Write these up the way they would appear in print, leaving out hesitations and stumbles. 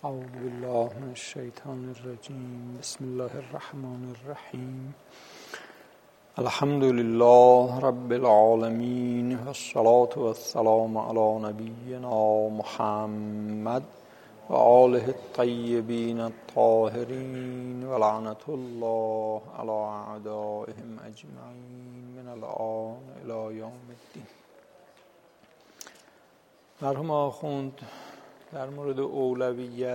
اعوذ بالله من الشیطان الرجیم. بسم الله الرحمن الرحیم. الحمد لله رب العالمین و الصلاة والسلام علی نبینا محمد و آله الطیبین الطاهرین و لعنت الله علی اعدائهم اجمعین من الآن الی یوم الدین. مرحوم آخوند در مورد اولویت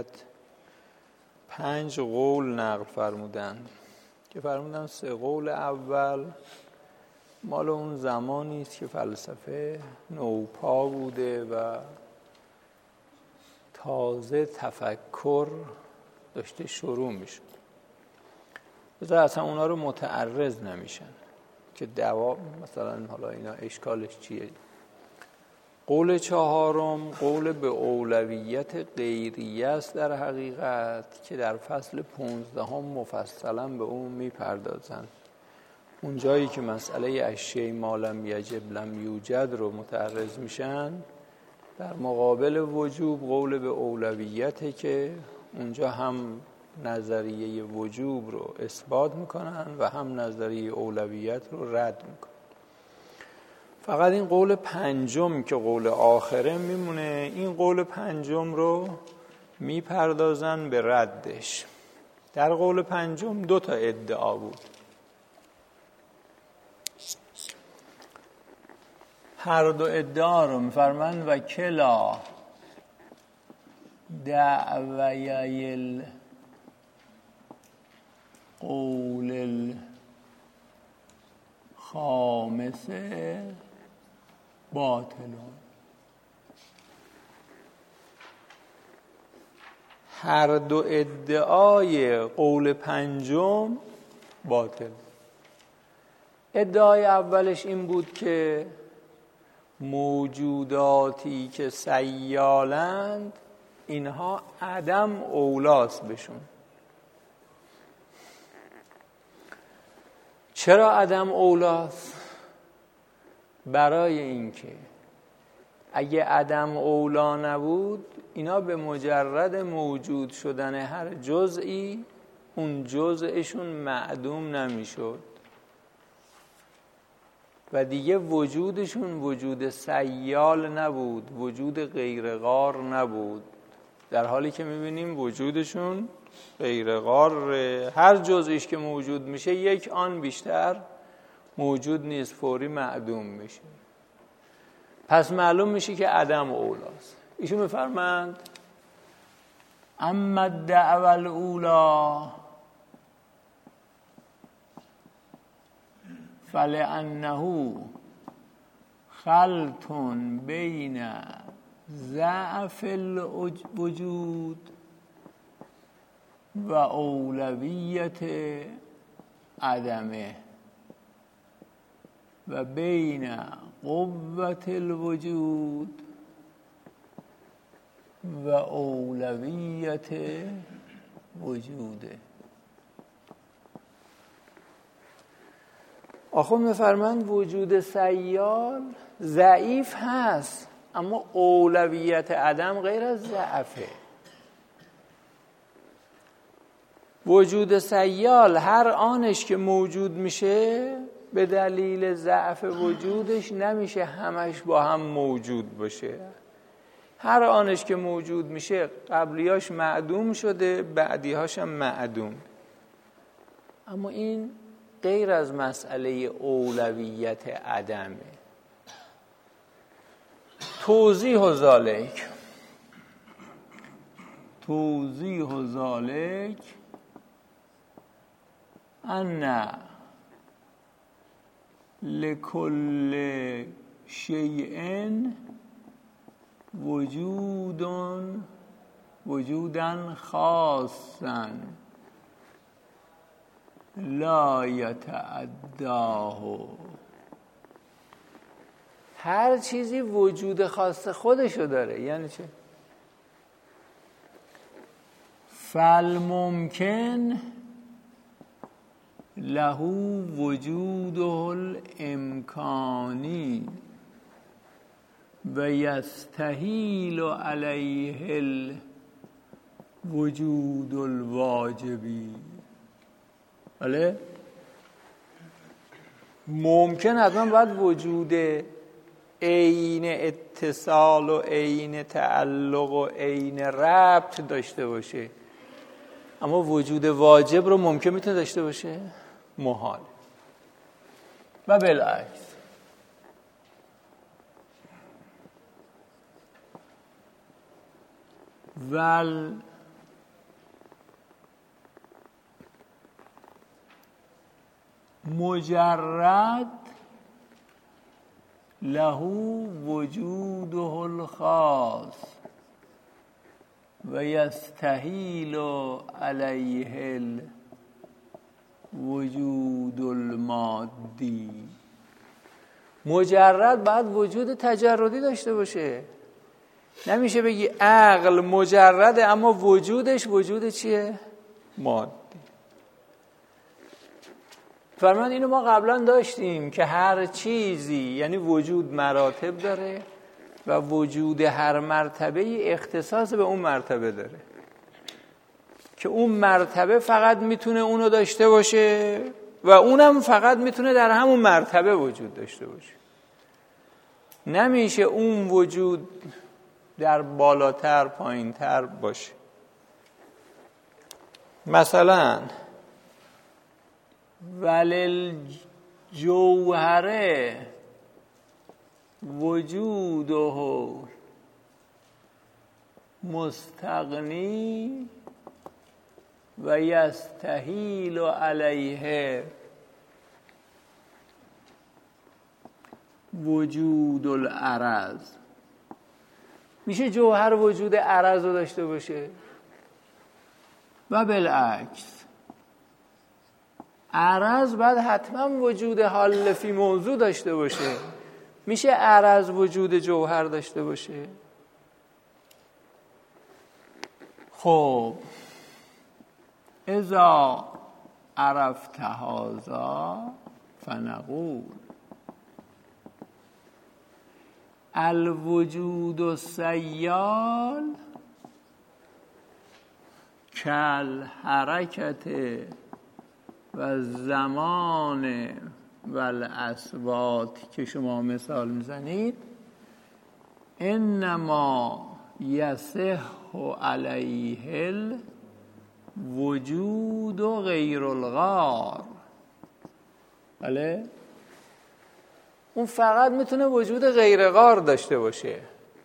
5 قول نقل فرمودند که فرمودند 3 قول اول مال اون زمانی است که فلسفه نوپا بوده و تازه تفکر داشته شروع میشه، بذار اصلا اونا رو متعرض نمیشن که مثلا حالا اینا اشکالش چیه. قول 4 قول به اولویت غیریه است در حقیقت که در فصل 15 مفصلا به اون میپردازند. اون جایی که مسئله اشیاء ما لم یجب لم یوجد رو متعرض میشن، در مقابل وجوب قول به اولویته که اونجا هم نظریه وجوب رو اثبات میکنن و هم نظریه اولویت رو رد میکنن. فقط این قول 5 که قول آخره میمونه، این قول 5 رو میپردازن به ردش. در قول 5 2 تا ادعا بود. هر دو ادعا رو میفرمند و کلا دعویی القول الخامسه باطلون. هر دو ادعای قول 5 باطل. ادعای اولش این بود که موجوداتی که سیالند اینها عدم اولاست بشون. چرا عدم اولاست؟ برای اینکه اگه عدم اولا نبود اینا به مجرد موجود شدن هر جزئی اون جزءشون معدوم نمیشد و دیگه وجودشون وجود سیال نبود، وجود غیرغار نبود، در حالی که میبینیم وجودشون غیرغار. هر جزئیش که موجود میشه یک آن بیشتر موجود نیست، فوری معدوم میشه. پس معلوم میشه که عدم اولاست. ایشون میفرمند اما الدعوی الاولی فلانه خلط بین ضعف الوجود و اولویت عدمه و بین قوت الوجود و اولویت وجوده. آخه میفرمند وجود سیال ضعیف هست، اما اولویت عدم غیر از ضعفه. وجود سیال هر آنش که موجود میشه به دلیل ضعف وجودش نمیشه همش با هم موجود باشه. هر آنش که موجود میشه قبلیاش معدوم شده، بعدیهاش هم معدوم. اما این غیر از مسئله اولویت عدمه. توضیح ذالک ان لکل شیء وجودا خاصا لا یتعداه. هر چیزی وجود خاص خودشو داره. یعنی چه؟ فالممکن له وجوده الامکانی و یستحیل علیه وجود الواجبی. بله ممکن حتما باید وجود عین اتصال و عین تعلق و عین ربط داشته باشه، اما وجود واجب رو ممکن میتونه داشته باشه؟ محال. و بالعکس ول مجرد له وجوده الخاص و یستحیل علیه الوجود المادی. مجرد باید وجود تجردی داشته باشه. نمیشه بگی عقل مجرده اما وجودش وجود چیه؟ مادی. فرمان اینو ما قبلا داشتیم که هر چیزی یعنی وجود مراتب داره و وجود هر مرتبه اختصاص به اون مرتبه داره که اون مرتبه فقط میتونه اونو داشته باشه و اونم فقط میتونه در همون مرتبه وجود داشته باشه. نمیشه اون وجود در بالاتر پایینتر باشه. مثلا ولل جوهره وجوده مستغنی و یستحیل علیه وجود العرض. میشه جوهر وجود عرض رو داشته باشه؟ و بالعکس عرض باید حتما وجود حال فی موضوع داشته باشه. میشه عرض وجود جوهر داشته باشه؟ خب اذا عرفت هذا فنقول الوجود السیال کل حرکت و زمان و الاصوات که شما مثال میزنید انما یصح علیه الوجود غیر الغار. بله اون فقط میتونه وجود غیر غار داشته باشه.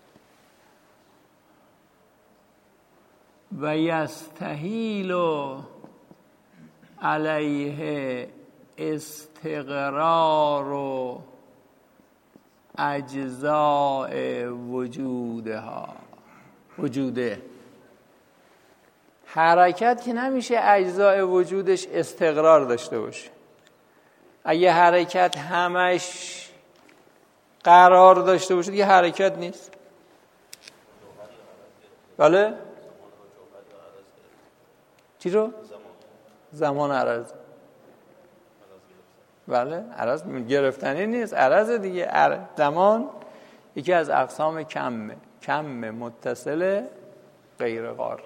و یستحیل علیه استقرار و اجزاء وجوده. حرکت که نمیشه اجزاء وجودش استقرار داشته باشه. اگه حرکت همش قرار داشته باشه دیگه حرکت نیست. بله؟ چی رو؟ زمان عرض. بله عرض گرفتنی نیست، عرض دیگه. زمان یکی از اقسام کم متصل غیر غار.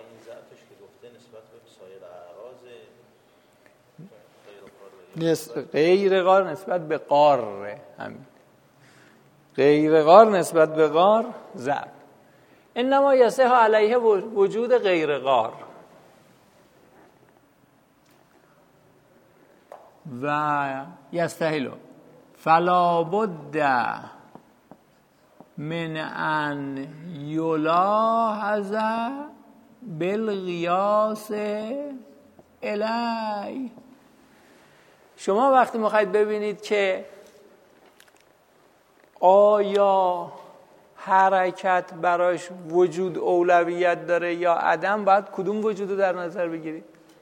غیر غار نسبت به غار، همین غیر غار نسبت به غار ضعف. انما یصح علیه وجود غیر غار. و یستحیل فلا بد من ان یلاحظ بالقیاس الی. شما وقتی میخواید ببینید که آیا حرکت براش وجود اولویت داره یا عدم، باید کدوم وجود رو در نظر بگیرید؟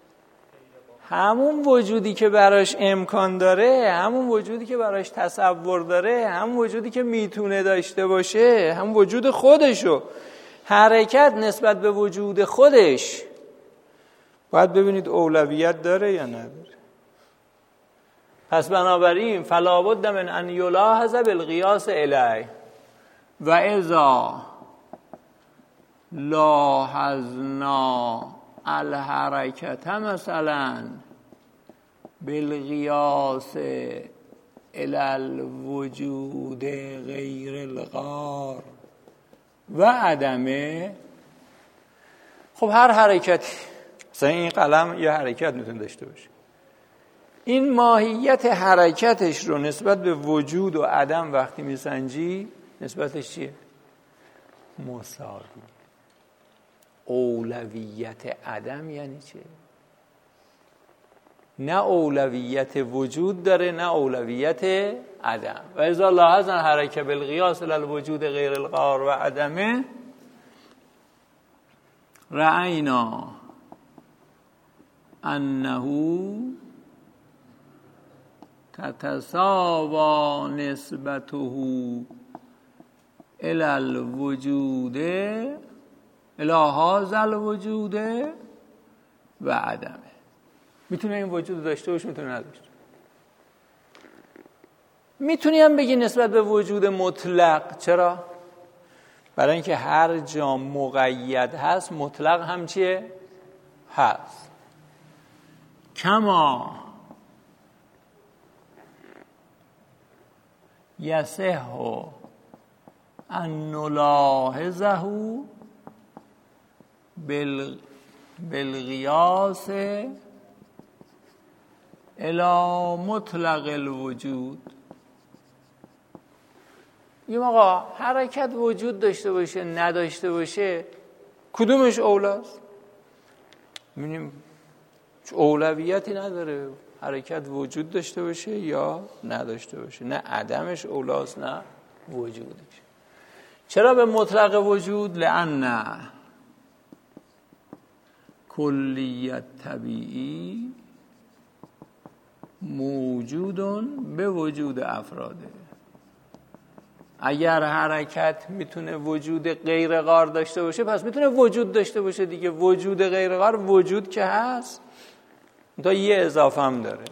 همون وجودی که براش امکان داره، همون وجودی که براش تصور داره، همون وجودی که میتونه داشته باشه، همون وجود خودشو. حرکت نسبت به وجود خودش باید ببینید اولویت داره یا نداره. پس بنابراین فلا بد من ان یلاحظ بالقیاس الی. و اذا لاحظنا الحرکت مثلا بالقیاس الی الوجود غیر الغار و عدمه. خب هر حرکتی، مثلا این قلم یه حرکت میتونه داشته باشه، این ماهیت حرکتش رو نسبت به وجود و عدم وقتی میسنجی نسبتش چیه؟ مساوی. اولویت عدم یعنی چه؟ نه اولویت وجود داره نه اولویت عدم. و اذا لاحظنا حرکت بالقیاس الی الوجود غیر الغار و عدمه رأینا انه تتساوی نسبته الی الوجود الی هذا الوجود و عدمه. میتونه این وجود داشته باشه میتونه نداشته. میتونی هم بگی نسبت به وجود مطلق. چرا؟ برای اینکه هر جا مقید هست مطلق هم چیه؟ هست. کما یصح ان نلاحظه بالقیاس الی مطلق الوجود. این آقا حرکت وجود داشته باشه نداشته باشه کدومش اولاست؟ می‌بینیم اولویتی نداره، حرکت وجود داشته باشه یا نداشته باشه، نه عدمش اولاست نه وجودش. چرا به مطلق وجود؟ لأن کلیت طبیعی موجودون به وجود افراده. اگر حرکت میتونه وجود غیر غار داشته باشه پس میتونه وجود داشته باشه دیگه. وجود غیر غار وجود که هست تا یه اضافه هم داره.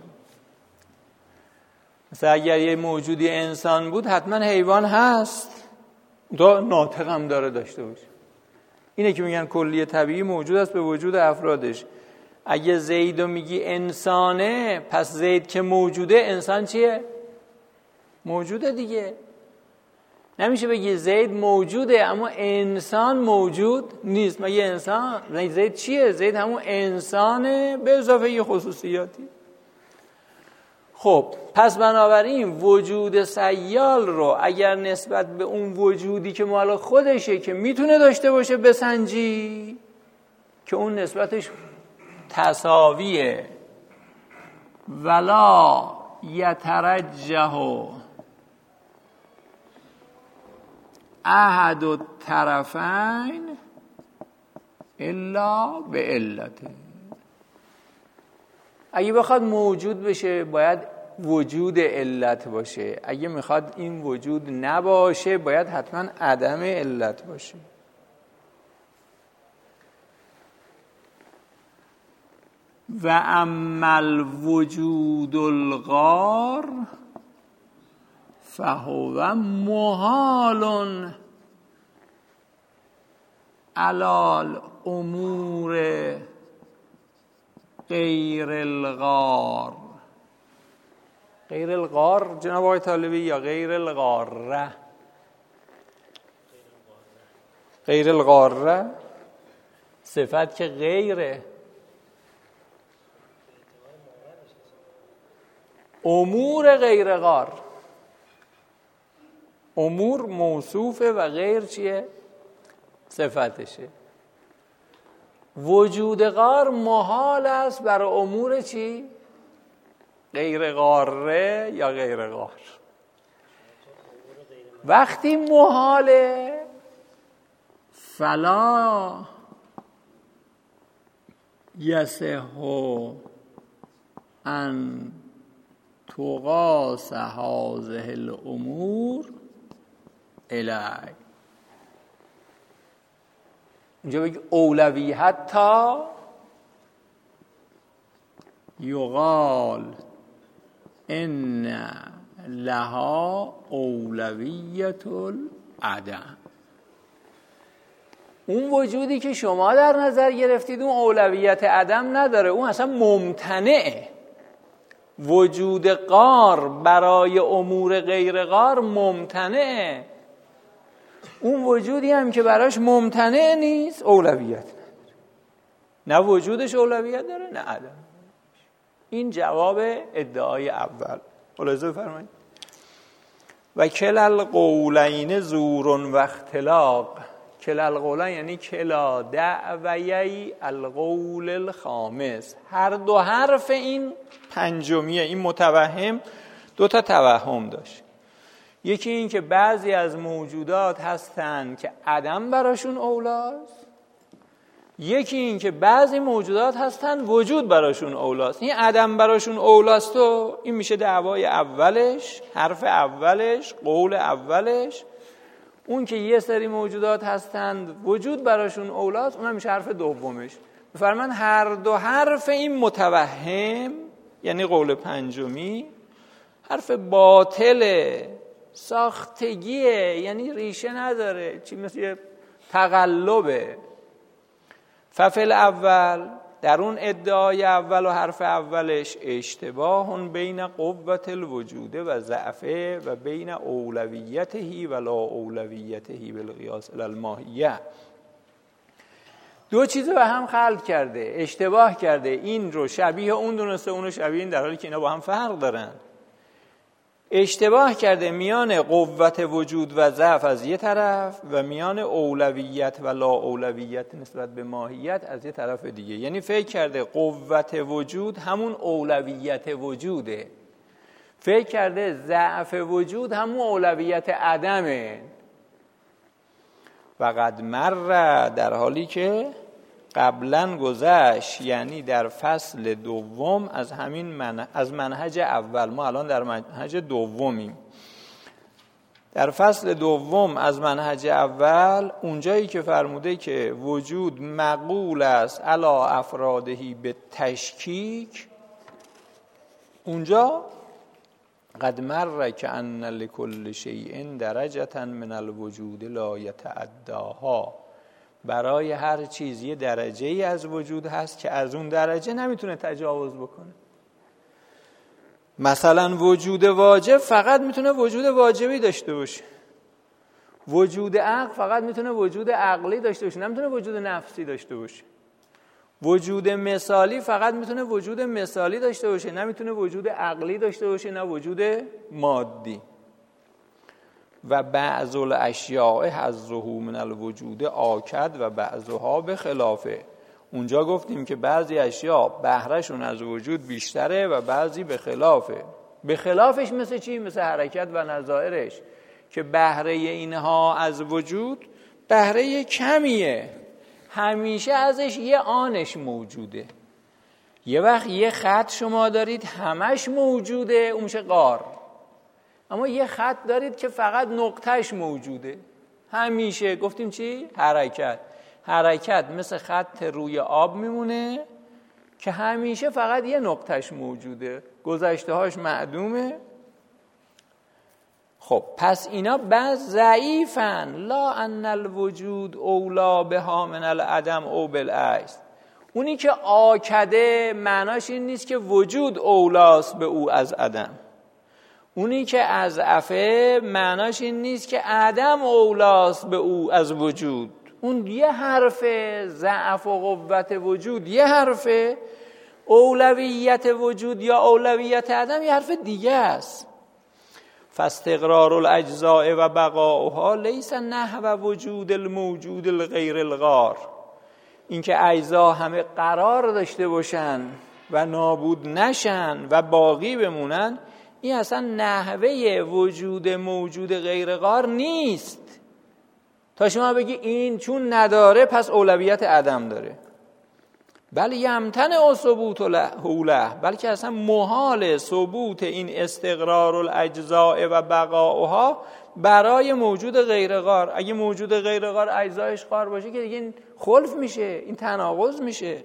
مثلا اگر یه موجودی انسان بود حتما حیوان هست تا ناطق هم داشته باشه. اینه که میگن کلیه طبیعی موجود است به وجود افرادش. اگه زیدو میگی انسانه پس زید که موجوده انسان چیه؟ موجوده دیگه. نمیشه بگی زید موجوده اما انسان موجود نیست. مگه انسان زید چیه؟ زید همون انسانه به اضافه یه خصوصیاتی. خب پس بنابراین وجود سیال رو اگر نسبت به اون وجودی که مال خودشه که میتونه داشته باشه بسنجی که اون نسبتش تساویه ولا یترجح احد الطرفین الا به علته. اگه بخواد موجود بشه باید وجود علت باشه، اگه میخواد این وجود نباشه باید حتما عدم علت باشه. و اما الوجود الغار فهو محال علی الامور غیر الغار. غیر الغار جناب آقای طالبی یا غیر الغاره؟ غیر الغاره صفت که غیره. امور غیر غار، امور موصوفه و غیر چیه؟ صفتشه. وجود غار محال است برای امور چی؟ غیر غاره یا غیر غار. وقتی محاله فلا یصح ان تقاس هذه الامور الی. اینجا بگی اولویت تا یقال ان لها اولویت العدم. اون وجودی که شما در نظر گرفتید اون اولویت عدم نداره، اون اصلا ممتنعه. وجود غار برای امور غیر غار ممتنعه. اون وجودی هم که براش ممتنع نیست اولویت نداره. نه وجودش اولویت داره نه عدم. این جواب ادعای اول. ملاحظه بفرمایید. و کلا القولین زور و اختلاق. کلا القولین یعنی کلا دعویی القول الخامس. هر دو حرف این پنجمیه، این متوهم دو تا توهم داشت. یکی این که بعضی از موجودات هستن که عدم براشون اولاست، یکی این که بعضی موجودات هستن وجود براشون اولاست. این عدم براشون اولاست و این میشه دعوای اولش، حرف اولش، قول اولش. اون که یه سری موجودات هستند وجود براشون اولاست، اونم میشه حرف دومش. بفرمان هر دو حرف این متوهم یعنی قول پنجمی حرف باطله، ساختگیه، یعنی ریشه نداره، چی مثل تقلبه. ففل اول، در اون ادعای اول و حرف اولش اشتباه بین قوت الوجود و ضعفه و بین اولویته و لا اولویته بالقیاس الی الماهیه. دو چیز به هم خلط کرده، اشتباه کرده، این رو شبیه اون دونسته، اون رو شبیه این، در حالی که اینا با هم فرق دارن. اشتباه کرده میان قوت وجود و ضعف از یه طرف و میان اولویت و لا اولویت نسبت به ماهیت از یه طرف دیگه. یعنی فکر کرده قوت وجود همون اولویت وجوده، فکر کرده ضعف وجود همون اولویت عدمه. و قد مر، در حالی که قبلا گذشت، یعنی در فصل دوم از همین از منهج اول. ما الان در منهج دومیم. در فصل دوم از منهج اول اونجایی که فرموده که وجود مقول است علی افرادهی به تشکیک، اونجا قد مر کأن لکل شیء درجة من الوجود لا یتعداها. برای هر چیز یه درجه ای از وجود هست که از اون درجه نمیتونه تجاوز بکنه. مثلا وجود واجب فقط میتونه وجود واجبی داشته باشه، وجود عقل فقط میتونه وجود عقلی داشته باشه، نمیتونه وجود نفسی داشته باشه. وجود مثالی فقط میتونه وجود مثالی داشته باشه، نمیتونه وجود عقلی داشته باشه، نه وجود مادی. و بعض الاشیاء حظه من الوجود آکد و بعضها به خلافه. اونجا گفتیم که بعضی اشیاء بهرهشون از وجود بیشتره و بعضی به خلافه. به خلافش مثل چی؟ مثل حرکت و نظائرش که بهره اینها از وجود بهره کمیه، همیشه ازش یه آنش موجوده. یه وقت یه خط شما دارید همش موجوده، اون میشه غار. اما یه خط دارید که فقط نقطهش موجوده همیشه، گفتیم چی؟ حرکت. حرکت مثل خط روی آب میمونه که همیشه فقط یه نقطهش موجوده، گذشته هاش معدومه. خب پس اینا بعض ضعیفن. لا ان الوجود اولا بها من العدم او بالعکس. اونی که آکده معناش این نیست که وجود اولاست به او از عدم. اونی که از عفه معناش این نیست که عدم اولاست به او از وجود. اون یه حرفه، ضعف و قوت وجود یه حرفه، اولویت وجود یا اولویت عدم یه حرف دیگه است. فاستقرار الاجزاء و بقاؤها لیس نحو وجود الموجود الغیر الغار. اینکه اجزا همه قرار داشته باشن و نابود نشن و باقی بمونن، این اصلا نحوه وجود موجود غیر غار نیست. تا شما بگی این چون نداره پس اولویت عدم داره. بل یمتنع ثبوت له، بلکه اصلا محال ثبوت این استقرار الاجزاء و بقاؤها برای موجود غیر غار. اگه موجود غیر غار اجزایش غار باشه که دیگه این خلف میشه، این تناقض میشه.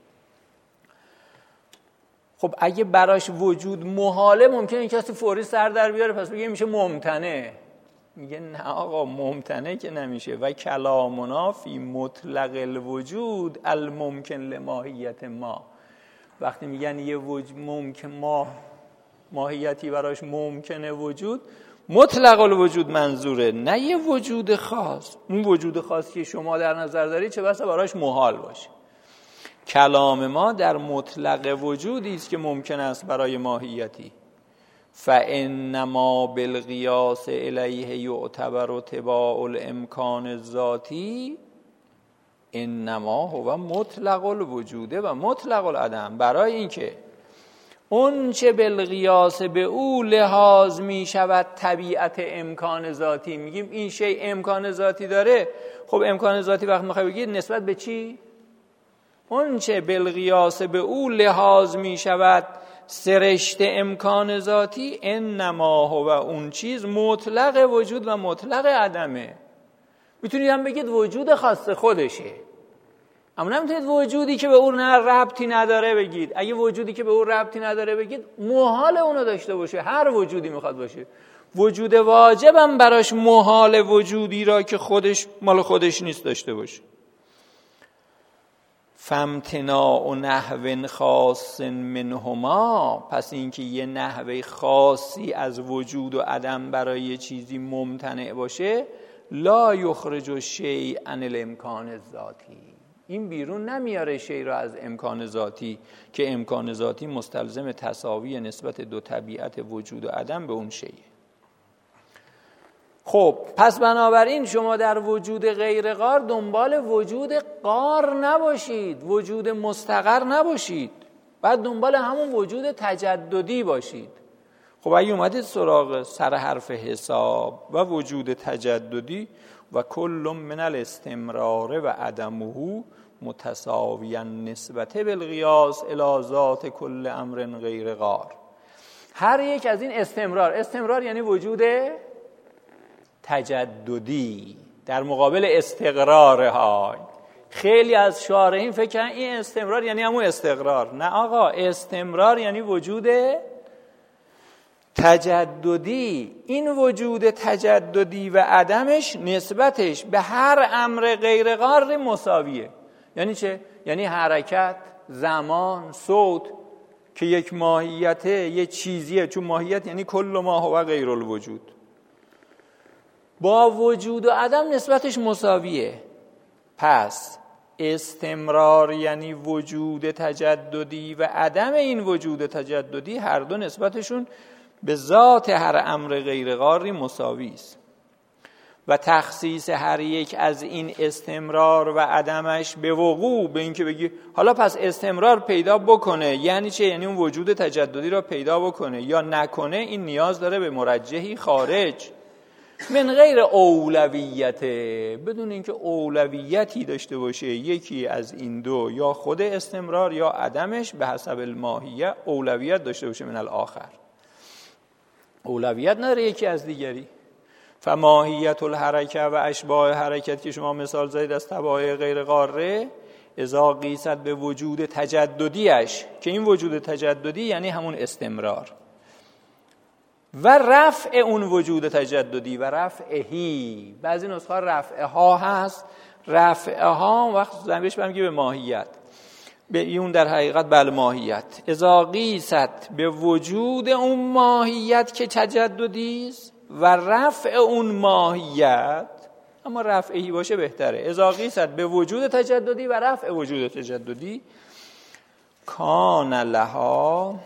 خب اگه براش وجود محاله، ممکنه این کسی فوری سر در بیاره، پس بگه میشه ممتنع. میگه نه آقا ممتنع که نمیشه. و کلامنا فی مطلق الوجود الممکن لماهیت ما. وقتی میگن یه ممکن ماهیتی براش ممکنه وجود، مطلق الوجود منظوره، نه یه وجود خاص. اون وجود خاصی که شما در نظر دارید چه بسا براش محال باشه. کلام ما در مطلق وجودی است که ممکن است برای ماهیتی. فانما بالقیاس الیه یعتبر تباع الامکان الذاتی انما هو مطلق الوجود و مطلق العدم. برای اینکه اون چه بالقیاس به او لحاظ می شود طبیعت امکان ذاتی، میگیم این شی امکان ذاتی داره. خب امکان ذاتی وقت میخوای بگید نسبت به چی؟ اون چه بالقیاس به او لحاظ می شود سرشت امکان ذاتی انما هو اون چیز مطلق وجود و مطلق عدمه. میتونید هم بگید وجود خاص خودشه، اما نمیتونید وجودی که به اون ربطی نداره بگید. اگه وجودی که به اون ربطی نداره بگید محال اونو داشته باشه. هر وجودی میخواد باشه. وجود واجبم براش محال وجودی را که خودش مال خودش نیست داشته باشه. فامتناع نحو خاص منهما، پس اینکه یه نحوه خاصی از وجود و عدم برای یه چیزی ممتنع باشه، لا یخرج الشیء عن الامکان الذاتی، این بیرون نمیاره شی را از امکان ذاتی، که امکان ذاتی مستلزم تساوی نسبت دو طبیعت وجود و عدم به اون شیء. خب پس بنابراین شما در وجود غیر غار دنبال وجود غار نباشید، وجود مستقر نباشید، بعد دنبال همون وجود تجددی باشید. خب اگه اومدید سراغ سر حرف حساب و وجود تجددی، و کل من الاستمرار و عدمه متساویا نسبت بالقیاس الی ذات کل امر غیر غار. هر یک از این استمرار یعنی وجود تجددی در مقابل استقرارهای. خیلی از شارحین فکر کردن این استمرار یعنی همون استقرار. نه آقا، استمرار یعنی وجود تجددی. این وجود تجددی و عدمش نسبتش به هر امر غیر غار مساویه. یعنی چه؟ یعنی حرکت، زمان، صوت که یک ماهیته، یک چیزیه، چون ماهیت یعنی کل ما هو غیر الوجود، با وجود و عدم نسبتش مساویه. پس استمرار یعنی وجود تجددی و عدم این وجود تجددی، هر دو نسبتشون به ذات هر امر غیر غاری مساوی است. و تخصیص هر یک از این استمرار و عدمش به وقوع، به این که بگی حالا پس استمرار پیدا بکنه یعنی چه؟ یعنی اون وجود تجددی را پیدا بکنه یا نکنه، این نیاز داره به مرجحی خارج من غیر اولویت، بدون اینکه اولویتی داشته باشه یکی از این دو، یا خود استمرار یا عدمش به حسب الماهیه اولویت داشته باشه من الاخر. اولویت نداره یکی از دیگری. فماهیت الحرکه و اشباح حرکت که شما مثال زدید از تبع غیر غاره، اذا قیست به وجود تجددیش، که این وجود تجددی یعنی همون استمرار، و رفع اون وجود تجددی و رفعهی. بعضی نسخه رفعها هست، رفعها وقت زنبش برمیگه به ماهیت، به اون در حقیقت بل ماهیت. اذا قیست به وجود اون ماهیت که تجددی است و رفع اون ماهیت، اما رفعهی باشه بهتره. اذا قیست به وجود تجددی و رفع وجود تجددی، کان لها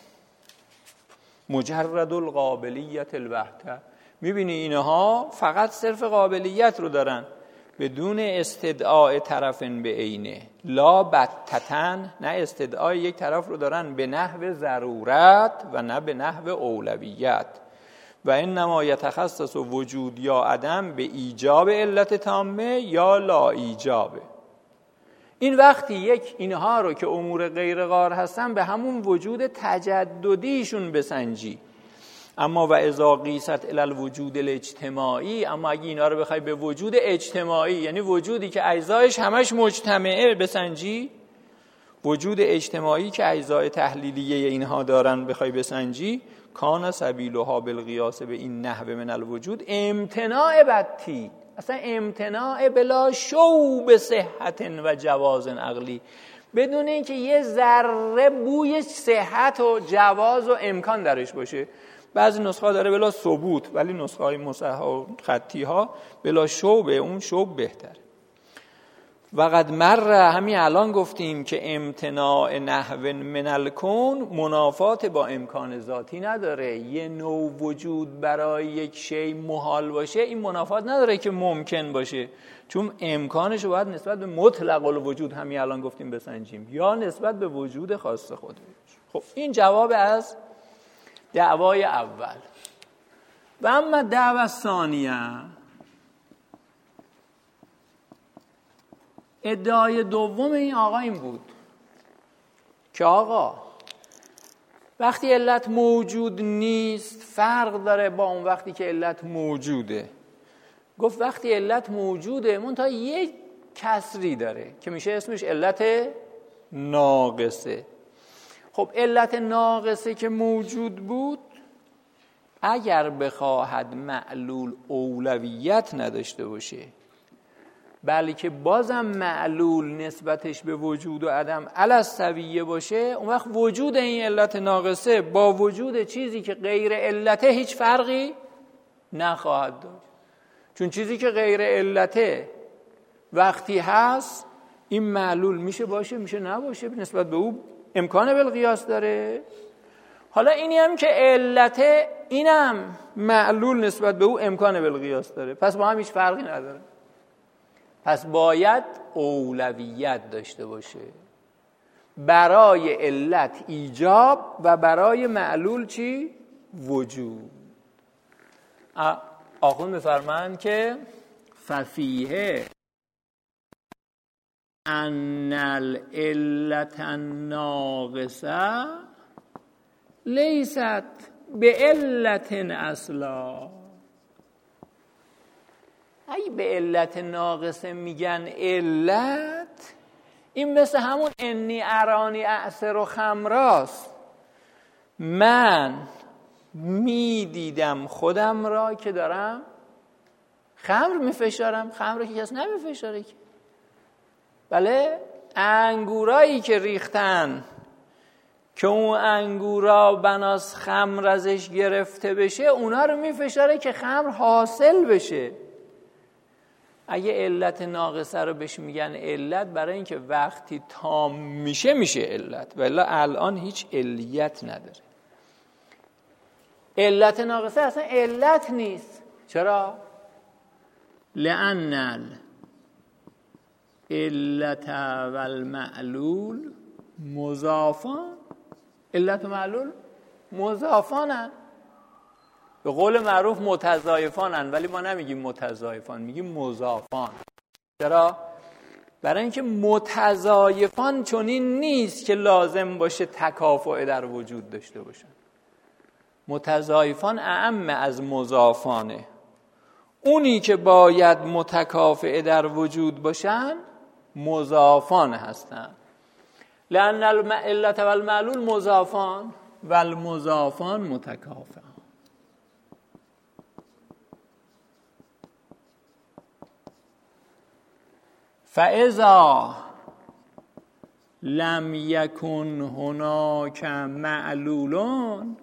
مجرد القابلیت البحته. میبینی اینها فقط صرف قابلیت رو دارن بدون استدعاء طرفن به عینه، لا بتتن، نه استدعای یک طرف رو دارن به نحو ضرورت و نه به نحو اولویت. و انما یتخصص وجود یا عدم به ایجاب علت تامه یا لا ایجابه. این وقتی یک اینها رو که امور غیر غار هستن به همون وجود تجددیشون بسنجی. اما و اذا قیست الی الوجود الاجتماعی، اما اگه اینا رو بخوای به وجود اجتماعی، یعنی وجودی که اجزایش همش مجتمعه بسنجی، وجود اجتماعی که اجزای تحلیلیه اینها دارن بخوای بسنجی، کان سبیلها بالقیاس به این نحو من الوجود امتناع بطی، اصلا امتناع بلا شوب صحت و جواز عقلی، بدون اینکه یه ذره بوی صحت و جواز و امکان درش باشه. بعضی نسخه داره بلا ثبوت، ولی نسخه های مصحح و خطی ها بلا شوبه، اون شوب بهتره. وقد مر، همین الان گفتیم که امتناع نحو من الکون منافات با امکان ذاتی نداره. یه نوع وجود برای یک شی محال باشه، این منافات نداره که ممکن باشه، چون امکانش رو باید نسبت به مطلق الوجود همین الان گفتیم بسنجیم، یا نسبت به وجود خاص خودش. خب این جواب از دعوای اول. و اما دعوه ثانیه، ادعای دوم این آقا این بود که آقا وقتی علت موجود نیست فرق داره با اون وقتی که علت موجوده. گفت وقتی علت موجوده منتها یک کسری داره که میشه اسمش علت ناقصه. خب علت ناقصه که موجود بود اگر بخواهد معلول اولویت نداشته باشه، بلکه بازم معلول نسبتش به وجود و عدم علی السویه باشه، اون وقت وجود این علت ناقصه با وجود چیزی که غیر علته هیچ فرقی نخواهد داشت. چون چیزی که غیر علته وقتی هست این معلول میشه باشه میشه نباشه، نسبت به او امکان بالقیاس داره. حالا اینی هم که علته اینم معلول نسبت به او امکان بالقیاس داره، پس با هم هیچ فرقی نداره. پس باید اولویت داشته باشه، برای علت ایجاب و برای معلول چی؟ وجود. آخوند می‌فرمایند که ففیه ان العلت الناقصه لیست بعلت اصلا. اگه به علت ناقصه میگن علت، این مثل همون انی ارانی اعصر و خمراست. من میدیدم خودم را که دارم خمر میفشارم، خمر که کس نمیفشاره که. بله، انگورایی که ریختن که اون انگورا بناس خمر ازش گرفته بشه، اونا رو میفشاره که خمر حاصل بشه. اگه علت ناقصه رو بهش میگن علت، برای اینکه وقتی تام میشه میشه علت، ولی الان هیچ علیت نداره. علت ناقصه اصلا علت نیست. چرا؟ لأن العلت و المعلول مضافان. علت و معلول مضافانن، به قول معروف متضایفانن، ولی ما نمیگیم متضایفان، میگیم مضافان. چرا؟ برای اینکه متضایفان چنین نیست که لازم باشه تکافؤ در وجود داشته باشن. متضایفان اعم از مضافانه. اونی که باید متکافئ در وجود باشن مضافان هستن. لأن العلت و المعلول مضافان و المضافان متکافئان. فاذا لم یکن هناک معلولون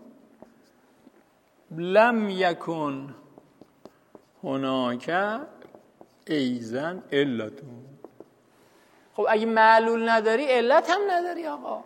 لم یکن هناک ایضا علتون. خب اگه معلول نداری علت هم نداری آقا.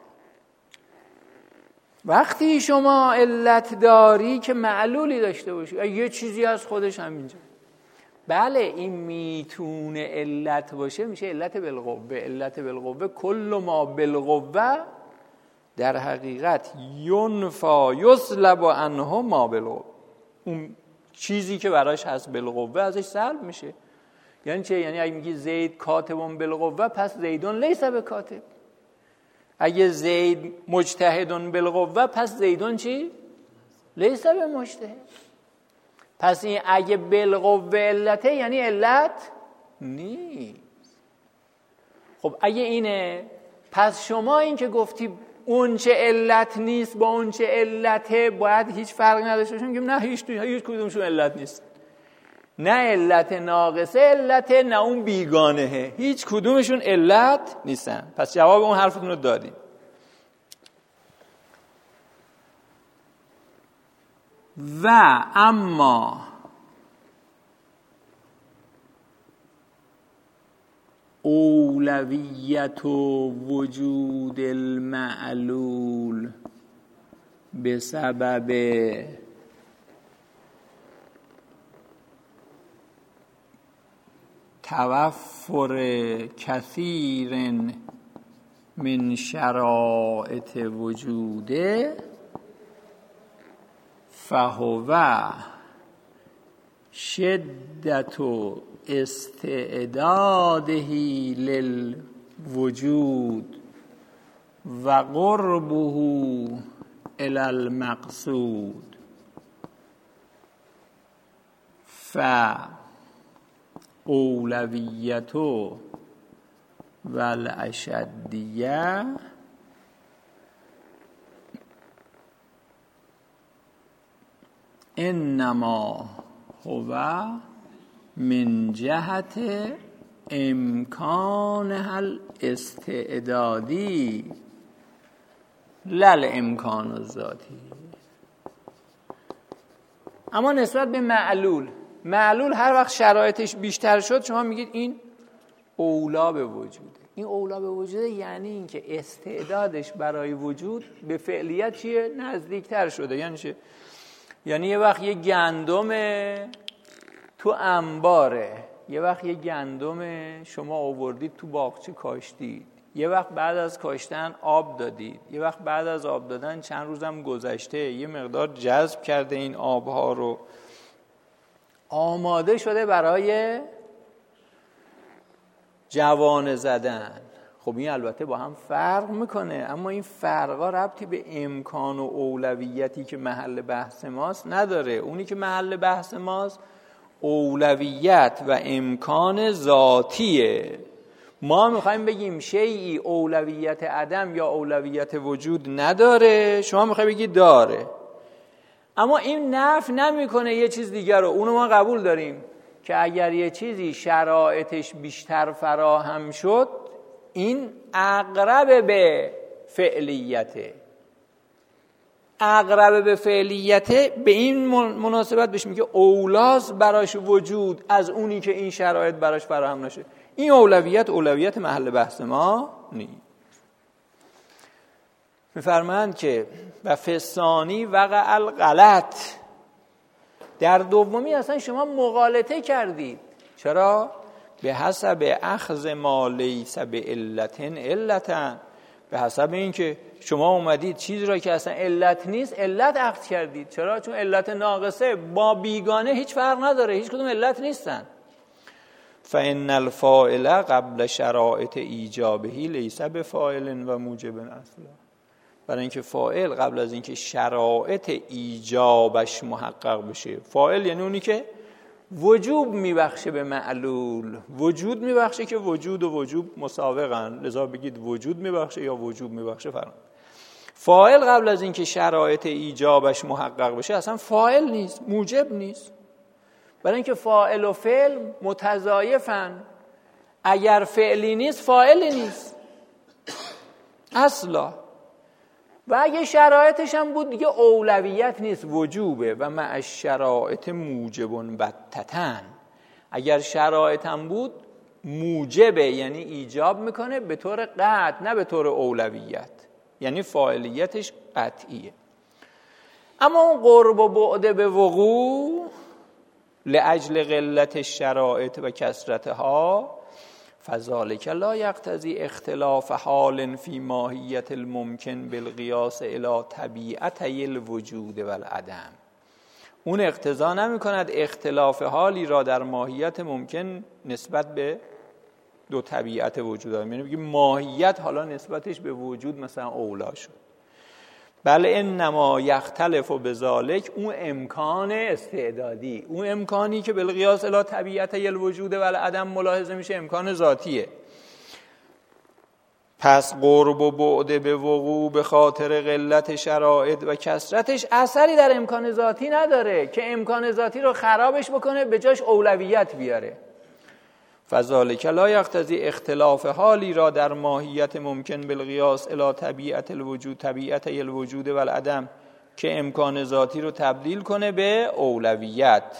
وقتی شما علت داری که معلولی داشته باشی، یه چیزی از خودش همینجا. بله این میتونه علت باشه، میشه علت بالقوه. علت بالقوه کل ما بالقوه در حقیقت ینفا یسلب عنه ما بالقوه. اون چیزی که براش هست بالقوه ازش سلب میشه. یعنی چه؟ یعنی اگه میگی زید کاتبون بالقوه، پس زیدون لیس بکاتب. اگه زید مجتهدون بالقوه، پس زیدون چی؟ لیس بمجتهد. پس این اگه بالقوه علته یعنی علت نیست. خب اگه اینه، پس شما این که گفتی اون چه علت نیست با اون چه علته باید هیچ فرقی نداشته باشه. میگیم نه هیچ کدومشون علت نیست، نه علت ناقصه علته، نه اون بیگانهه، هیچ کدومشون علت نیستن. پس جواب اون حرفتون رو دادیم. و اما اولویت وجود المعلول به سبب توفر کثیر من شرائط وجوده فهو شدت استعداده للوجود و قربه الی المقصود فاولویت و الاشدیه انما هو من جهت امکانها الاستعدادی لل امکان الذاتی. اما نسبت به معلول هر وقت شرایطش بیشتر شد شما میگید این اولا به وجوده. این اولا به وجوده یعنی اینکه استعدادش برای وجود به فعلیت چیه؟ نزدیکتر شده. یعنی چه؟ یعنی یه وقت یه گندم تو انباره، یه وقت یه گندم شما آوردید تو باغچه کاشتید، یه وقت بعد از کاشتن آب دادید، یه وقت بعد از آب دادن چند روزم گذشته یه مقدار جذب کرده این آبها رو، آماده شده برای جوانه زدن. خب این البته با هم فرق میکنه، اما این فرقا ربطی به امکان و اولویتی که محل بحث ماست نداره. اونی که محل بحث ماست اولویت و امکان ذاتیه. ما میخوایم بگیم شیئی اولویت عدم یا اولویت وجود نداره، شما میخوایم بگید داره. اما این نفی نمیکنه یه چیز دیگر رو، اونو ما قبول داریم که اگر یه چیزی شرایطش بیشتر فراهم شد این اقرب به فعلیته. اقرب به فعلیته به این مناسبت بهش میگه اولاس براش وجود از اونی که این شرایط براش فراهم نشه. این اولویت محل بحث ما نیست. میفرمایند که و فسانی وقع الغلط، در دومی اصلا شما مغالطه کردید. چرا؟ به حسب اخذ ما لیس به علتن، به حسب این که شما اومدید چیزی را که اصلا علت نیست علت اخذ کردید. چرا؟ چون علت ناقصه با بیگانه هیچ فرق نداره، هیچ کدوم علت نیستن. فإن الفاعل قبل شرائط ایجابه لیس بفاعل و موجب اصلا. برای اینکه فاعل قبل از اینکه شرایط ایجابش محقق بشه، فاعل یعنی اونی که وجوب میبخشه به معلول، وجود میبخشه که وجود و وجوب مساوقن، لذا بگید وجود میبخشه یا وجوب میبخشه فرق. فاعل قبل از اینکه شرایط ایجابش محقق بشه اصلا فاعل نیست، موجب نیست. برای اینکه فاعل و فعل متضایفن، اگر فعلی نیست فاعلی نیست اصلا. و اگه شرایطش هم بود دیگه اولویت نیست، وجوبه. و مع الشرائط موجب بتتن، اگر شرایط هم بود موجبه یعنی ایجاب میکنه به طور قطع نه به طور اولویت، یعنی فاعلیتش قطعیه. اما اون قرب و بعد به وقوع لأجل قلت الشرائط و کثرتها فذلک لا یقتضی اختلاف حال فی ماهیت الممکن بالقیاس الی طبیعتی الوجود والعدم. اون اقتضا نمی کند اختلاف حالی را در ماهیت ممکن نسبت به دو طبیعت وجود داریم، یعنی بگیم ماهیت حالا نسبتش به وجود مثلا اولا شد، بل انما یختلف بذالک اون امکان استعدادی، اون امکانی که بالقیاس الی طبیعت الوجود والعدم ملاحظه میشه امکان ذاتیه. پس قرب و بعد به وقوع به خاطر قلت شرایط و کثرتش اثری در امکان ذاتی نداره که امکان ذاتی رو خرابش بکنه، به جاش اولویت بیاره. فذالک لا یقتضی اختلاف حالی را در ماهیت ممکن بالقیاس الی طبیعت الوجود، طبیعت الوجود و العدم، که امکان ذاتی رو تبدیل کنه به اولویت.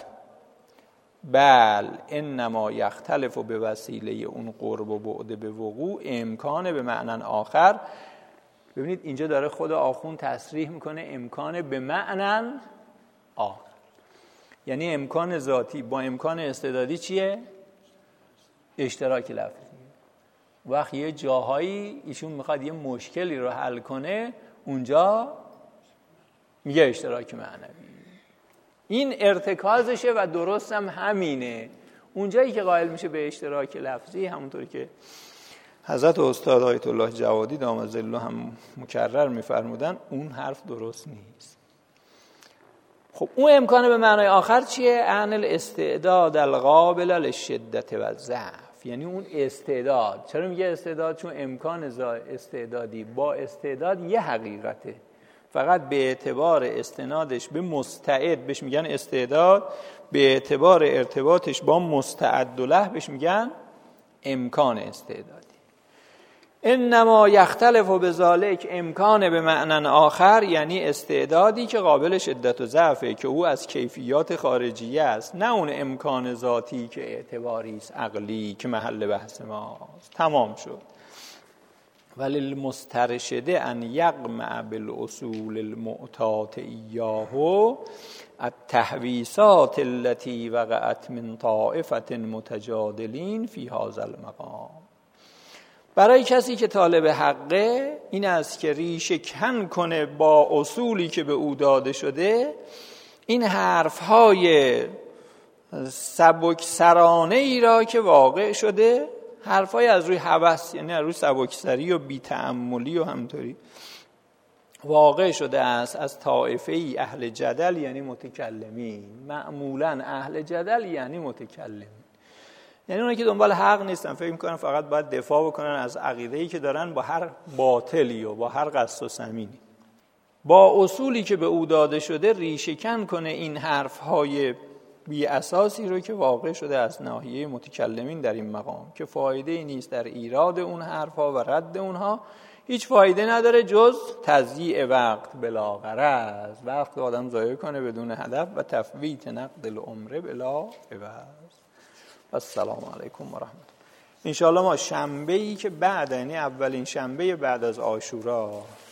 بل انما یختلف به وسیله اون قرب و بعد به وقوع امکان به معنی آخر. ببینید اینجا داره خود آخوند تصریح میکنه امکان به معنی آخر، یعنی امکان ذاتی با امکان استعدادی چیه؟ اشتراک لفظی. وقت یه جاهایی ایشون میخواد یه مشکلی رو حل کنه، اونجا میگه اشتراک معنوی. این ارتکازشه و درست هم همینه. اونجایی که قائل میشه به اشتراک لفظی، همونطوری که حضرت استاد آیت الله جوادی دام ظله هم مکرر میفرمودن، اون حرف درست نیست. خب اون امکان به معنای آخر چیه؟ عن الاستعداد القابل للشدت و ضعف، یعنی اون استعداد. چرا میگه استعداد؟ چون امکان استعدادی با استعداد یه حقیقته، فقط به اعتبار استنادش به مستعد بهش میگن استعداد، به اعتبار ارتباطش با مستعد له بهش میگن امکان استعدادی. انما یختلف بذالک امکان به معنی آخر، یعنی استعدادی که قابل شدت و ضعفه، که او از کیفیات خارجیه است، نه اون امکان ذاتی که اعتباری است عقلی که محل بحث ماست. تمام شد. ولی المسترشده ان یقمع بالاصول المعطات ایاه التحویسات التي وقعت من طائفة متجادلین فی هذا المقام. برای کسی که طالب حقه این است که ریشه کن کنه با اصولی که به او داده شده، این حرفهای سبک سرانه ای را که واقع شده، حرفای از روی هوس، یعنی از روی سبکسری و بی تأملی و همطوری واقع شده است از طائفه ای اهل جدل، یعنی متکلمین. معمولا اهل جدل یعنی متکلمین، یعنی اونایی که دنبال حق نیستن، فکر میکنن فقط باید دفاع بکنن از عقیده‌ای که دارن با هر باطلی و با هر قصد و سمینی. با اصولی که به او داده شده ریشه کن کنه این حرفهای بی اساسی رو که واقع شده از ناحیه متکلمین در این مقام، که فایده نیست در ایراد اون حرفها و رد اونها، هیچ فایده نداره جز تضییع وقت بلا غرض، وقت آدم ضایع کنه بدون هدف و تفویت نقد العمر بلا عوض. السلام علیکم و رحمت الله. انشاءالله ما شنبه‌ای که بعد، یعنی اولین شنبه بعد از عاشورا